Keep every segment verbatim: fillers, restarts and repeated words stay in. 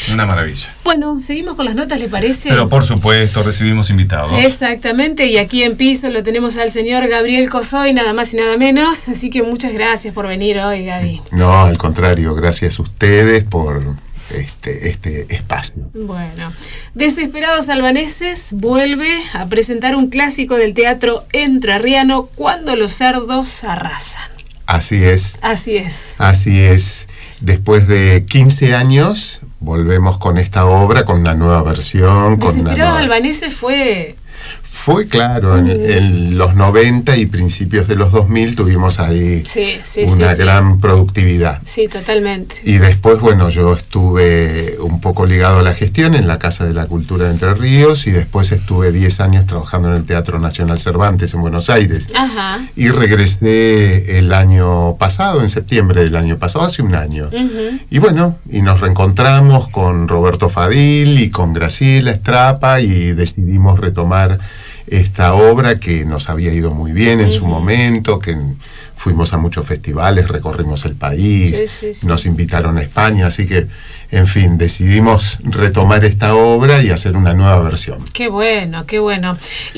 Una maravilla. Bueno, seguimos con las notas, ¿le parece? Pero por supuesto, recibimos invitados. Exactamente, y aquí en piso lo tenemos al señor Gabriel Cozoy, nada más y nada menos. Así que muchas gracias por venir hoy, Gaby. No, al contrario, gracias a ustedes por este, este espacio. Bueno, Desesperados Albaneses vuelve a presentar un clásico del teatro entrerriano, Cuando los cerdos arrasan. Así es. Así es. Así es. Después de quince años, volvemos con esta obra, con una nueva versión. Con Desesperados una nueva... Albaneses fue... Fue, claro, en, en los noventa y principios de los dos mil tuvimos ahí sí, sí, una sí, gran sí. productividad. Sí, totalmente. Y después, bueno, yo estuve un poco ligado a la gestión en la Casa de la Cultura de Entre Ríos y después estuve diez años trabajando en el Teatro Nacional Cervantes en Buenos Aires. Ajá. Y regresé el año pasado, en septiembre del año pasado, hace un año. Uh-huh. Y bueno, y nos reencontramos con Roberto Fadil y con Graciela Estrapa y decidimos retomar esta obra que nos había ido muy bien en uh-huh. su momento, que fuimos a muchos festivales, recorrimos el país, sí, sí, sí. nos invitaron a España, así que, en fin, decidimos retomar esta obra y hacer una nueva versión. Qué bueno, qué bueno.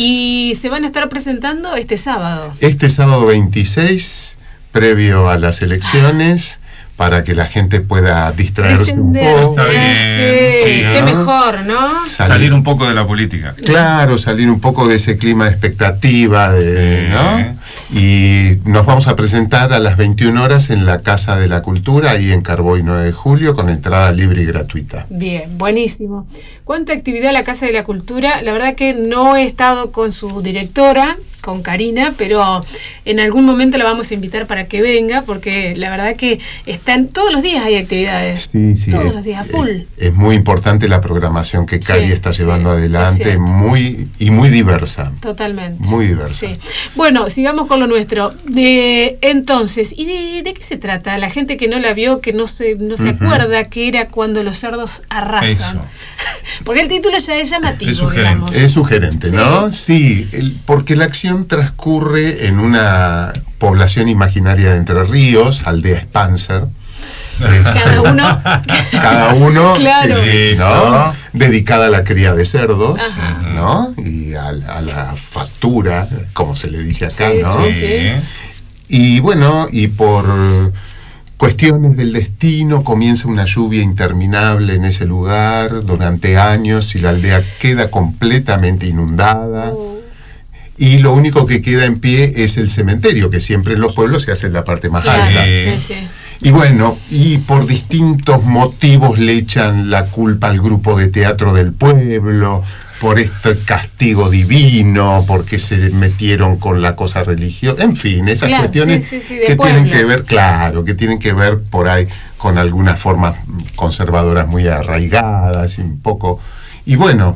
¿Y se van a estar presentando este sábado? Este sábado veintiséis, previo a las elecciones, para que la gente pueda distraerse un poco. Está bien. Sí, sí, ¿no? Qué mejor, ¿no? Salir, salir un poco de la política. Claro, salir un poco de ese clima de expectativa, de, sí. ¿no? Y nos vamos a presentar a las veintiuna horas en la Casa de la Cultura, ahí en Carboy nueve de julio, con entrada libre y gratuita. Bien, buenísimo. ¿Cuánta actividad la Casa de la Cultura? La verdad que no he estado con su directora, con Karina, pero en algún momento la vamos a invitar para que venga, porque la verdad que están todos los días hay actividades. Sí, sí. Todos es, los días, full. Es, es muy importante la programación que Cari sí, está llevando sí, adelante, muy y muy diversa. Totalmente. Muy diversa. Sí. Bueno, sigamos con lo nuestro. De, entonces, ¿y de, de qué se trata? La gente que no la vio, que no se, no se uh-huh. acuerda que era Cuando los cerdos arrasan. Eso. Porque el título ya es llamativo, es sugerente. digamos. Es sugerente, ¿no? Sí, sí el, porque la acción transcurre en una población imaginaria de Entre Ríos, aldea Spancer. Cada uno. Cada uno, claro. eh, ¿no? Dedicada a la cría de cerdos, ajá. ¿no? Y a, a la factura, como se le dice acá, sí, ¿no? Sí, sí. Y bueno, y por cuestiones del destino comienza una lluvia interminable en ese lugar durante años y la aldea queda completamente inundada. Oh. Y lo único que queda en pie es el cementerio, que siempre en los pueblos se hace en la parte más claro, alta. Sí, sí. Y bueno, y por distintos motivos le echan la culpa al grupo de teatro del pueblo, por este castigo divino, porque se metieron con la cosa religiosa, en fin, esas claro, cuestiones sí, sí, sí, que pueblo. tienen que ver, claro, que tienen que ver por ahí con algunas formas conservadoras muy arraigadas y un poco. Y bueno,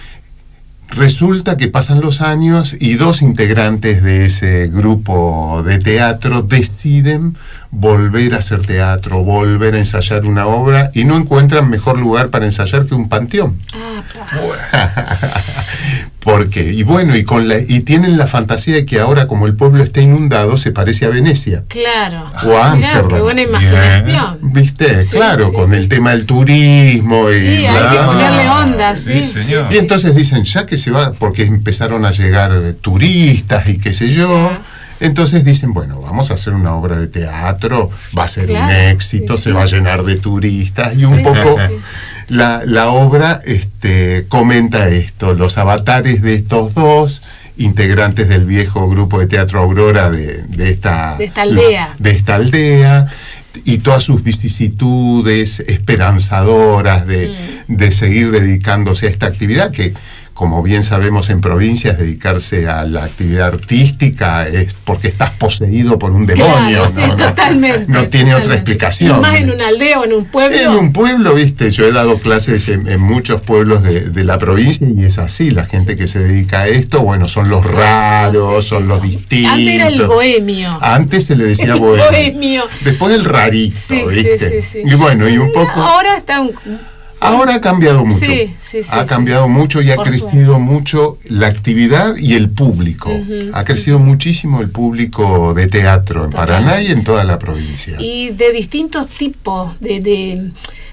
resulta que pasan los años y dos integrantes de ese grupo de teatro deciden volver a hacer teatro, volver a ensayar una obra y no encuentran mejor lugar para ensayar que un panteón. Ah, porque y bueno y con la y tienen la fantasía de que ahora como el pueblo está inundado se parece a Venecia. Claro. O a Ámsterdam. Qué buena imaginación. Bien. ¿Viste? Sí, claro, sí, con sí. el tema del turismo y sí, bla, hay que ponerle onda, sí, sí, señor. sí, y entonces dicen, ya que se va, porque empezaron a llegar turistas y qué sé yo, ah. entonces dicen, bueno, vamos a hacer una obra de teatro, va a ser claro, un éxito, sí, se sí. va a llenar de turistas, y un sí, poco sí, sí. La, la obra este, comenta esto, los avatares de estos dos integrantes del viejo grupo de teatro Aurora de, de, esta, de esta aldea. De esta aldea y todas sus vicisitudes esperanzadoras de, mm. de seguir dedicándose a esta actividad que, como bien sabemos en provincias, dedicarse a la actividad artística es porque estás poseído por un demonio. Claro, sí, ¿no? totalmente. No, no tiene totalmente. otra explicación. Y más en una aldea o en un pueblo. En un pueblo, viste, yo he dado clases en, en muchos pueblos de, de la provincia y es así, la gente que se dedica a esto, bueno, son los raros, sí, son los distintos. Antes era el bohemio. Antes se le decía el bohemio. bohemio. Después el rarito, sí, viste. Sí, sí, sí. Y bueno, y un poco... Ahora está un... Ahora ha cambiado mucho, sí, sí, sí, ha cambiado sí. mucho y ha Por crecido suerte. mucho la actividad y el público. Uh-huh, ha crecido uh-huh. muchísimo el público de teatro en Totalmente. Paraná y en toda la provincia. Y de distintos tipos de, de,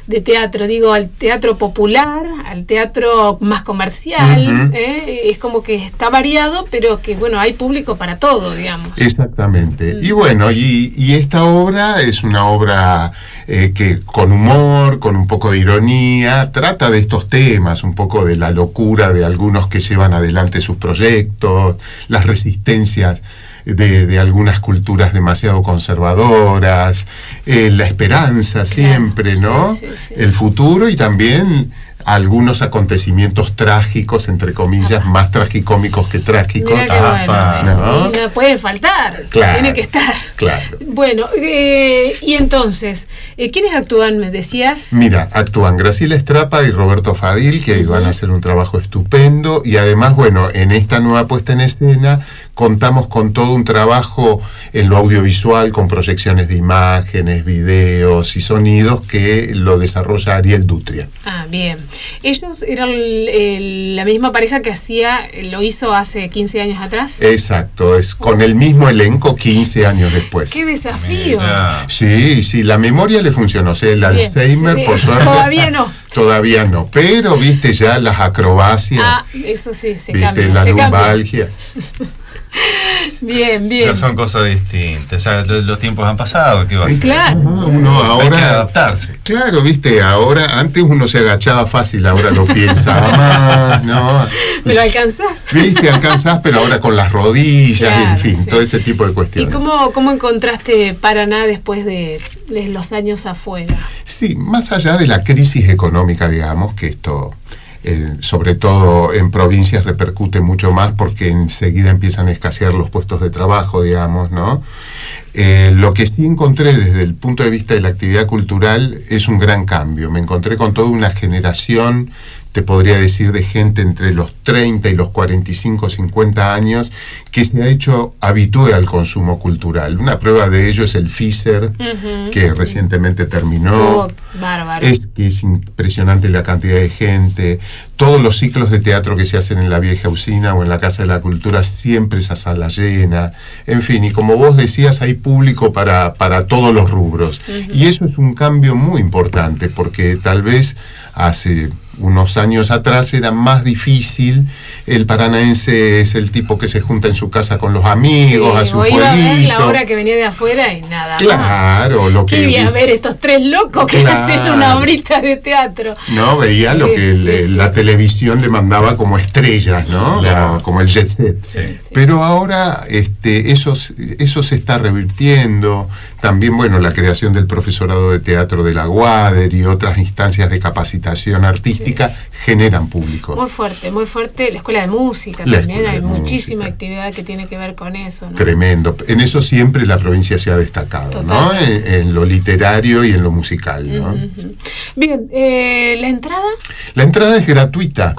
de teatro, digo, al teatro popular, al teatro más comercial, Uh-huh. ¿eh? Es como que está variado, pero que bueno, hay público para todo, digamos. Exactamente. Mm. Y bueno, y, y esta obra es una obra eh, que con humor, con un poco de ironía, trata de estos temas, un poco de la locura de algunos que llevan adelante sus proyectos, las resistencias de, de algunas culturas demasiado conservadoras, eh, la esperanza siempre, ¿no? Sí, sí, sí. El futuro y también algunos acontecimientos trágicos, entre comillas, Ajá. más tragicómicos que trágicos. Mira qué Apa, bueno, ¿no? eso, no puede faltar, Claro, tiene que estar. claro. Bueno, eh, y entonces, eh, ¿quiénes actúan, me decías? Mira, actúan Graciela Estrapa y Roberto Fadil, que Ujú. van a hacer un trabajo estupendo, y además, bueno, en esta nueva puesta en escena contamos con todo un trabajo en lo audiovisual, con proyecciones de imágenes, videos y sonidos que lo desarrolla Ariel Dutria. Ah, bien. Ellos eran el- el- la misma pareja que hacía, lo hizo hace quince años atrás. Exacto, es con el mismo elenco quince años después. ¡Qué desafío! Mira. Sí, sí, la memoria le funcionó, o sea, el Bien, Alzheimer, sí, por suerte. todavía no. Todavía no, pero viste ya las acrobacias, Ah, eso sí, se viste cambia. la se cambia. lumbalgia. Bien, bien. Ya son cosas distintas. Ya los, los tiempos han pasado. ¿Qué va a ser? Claro. Ah, uno Hay que ahora, adaptarse. claro, viste, ahora, antes uno se agachaba fácil, ahora lo piensa más, ¿no? ¿Me lo alcanzás? Viste, alcanzás, pero ahora con las rodillas, Claro, en fin, sí. todo ese tipo de ¿Y cuestiones. cómo, cómo encontraste Paraná después de, de los años afuera? Sí, más allá de la crisis económica, digamos, que esto, eh, sobre todo en provincias, repercute mucho más porque enseguida empiezan a escasear los puestos de trabajo, digamos, ¿no? Eh, lo que sí encontré desde el punto de vista de la actividad cultural es un gran cambio. Me encontré con toda una generación, te podría decir, de gente entre los treinta y los cuarenta y cinco, cincuenta años, que se ha hecho habitúe al consumo cultural. Una prueba de ello es el FISER, Ujú. que recientemente terminó. Estuvo bárbaro. Es que es impresionante la cantidad de gente. Todos los ciclos de teatro que se hacen en la Vieja Usina o en la Casa de la Cultura, siempre esa sala llena. En fin, y como vos decías, hay público para, para todos los rubros. Ujú. Y eso es un cambio muy importante, porque tal vez hace unos años atrás era más difícil. El paranaense es el tipo que se junta en su casa con los amigos, Sí, hace un o iba a ver la jueguito. obra que venía de afuera y nada más. Claro, lo que... ¿Qué iba a ver estos tres locos que Claro. hacen una obrita de teatro? No, veía Sí, lo que sí, le- sí. la televisión le mandaba como estrellas, ¿no? Claro. Como, como el jet set. Sí. Sí. Pero ahora este, eso, s- eso se está revirtiendo. También, bueno, la creación del profesorado de teatro de la UADER y otras instancias de capacitación artística generan público. Muy fuerte, muy fuerte. La escuela de música La también, escuela hay de muchísima música. actividad que tiene que ver con eso, ¿no? Tremendo. En eso siempre la provincia se ha destacado, ¿no? Totalmente. En, en lo literario y en lo musical, ¿no? Ujú. Bien, eh, ¿la entrada? La entrada es gratuita.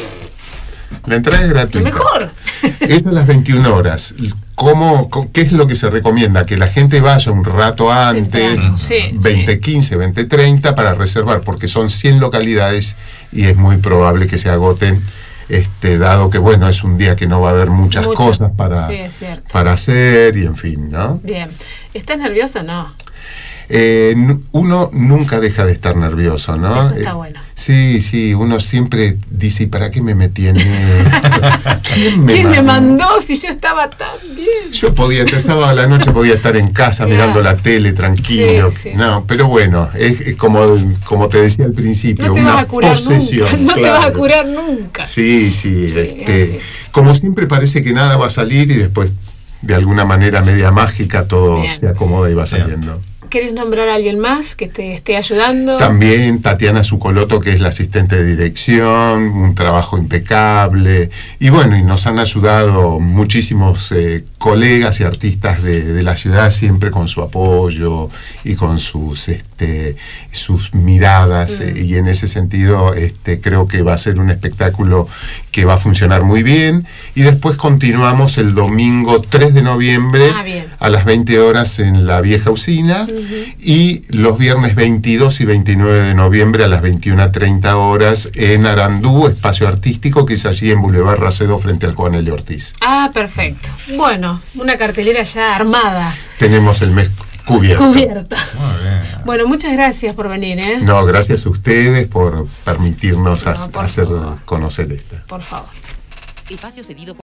La entrada es Lo gratuita. mejor. Es a las veintiuna horas. ¿Cómo, co- ¿Qué es lo que se recomienda? Que la gente vaya un rato antes, Temprano, sí, veinte sí. quince, veinte treinta, para reservar, porque son cien localidades y es muy probable que se agoten, este, dado que, bueno, es un día que no va a haber muchas Muchas, cosas para, sí, es cierto. para hacer y en fin, ¿no? Bien. ¿Estás nervioso o no? Eh, n- uno nunca deja de estar nervioso, ¿no? Eso está Eh, bueno. Sí, sí, uno siempre dice, ¿y para qué me metí en esto? ¿Quién ¿Quién me mandó si yo estaba tan bien? Yo podía, este sábado a la noche podía estar en casa Claro. mirando la tele tranquilo. Sí, sí, no, pero bueno, es, es como, como te decía al principio, No te una vas a curar posesión. nunca. No te claro. vas a curar nunca. Sí, sí, Sí, este, así. como siempre parece que nada va a salir y después de alguna manera media mágica todo Bien. se acomoda y va Bien. saliendo. ¿Querés nombrar a alguien más que te esté ayudando? También Tatiana Zucoloto, que es la asistente de dirección, un trabajo impecable. Y bueno, y nos han ayudado muchísimos eh, colegas y artistas de, de la ciudad, siempre con su apoyo y con sus, este, sus miradas. Mm. eh, y en ese sentido este, creo que va a ser un espectáculo que va a funcionar muy bien. Y después continuamos el domingo tres de noviembre Ah, bien. a las veinte horas en la Vieja Usina. Y los viernes veintidós y veintinueve de noviembre a las veintiuna treinta horas en Arandú, espacio artístico, que es allí en Boulevard Racedo frente al Juan L. Ortiz. Ah, perfecto. Bueno, una cartelera ya armada. Tenemos el mes Cubierto. Cubierto. Muy bien. Bueno, muchas gracias por venir, ¿eh? No, gracias a ustedes por permitirnos No, ha- por hacer favor. conocer esta. Por favor. Espacio cedido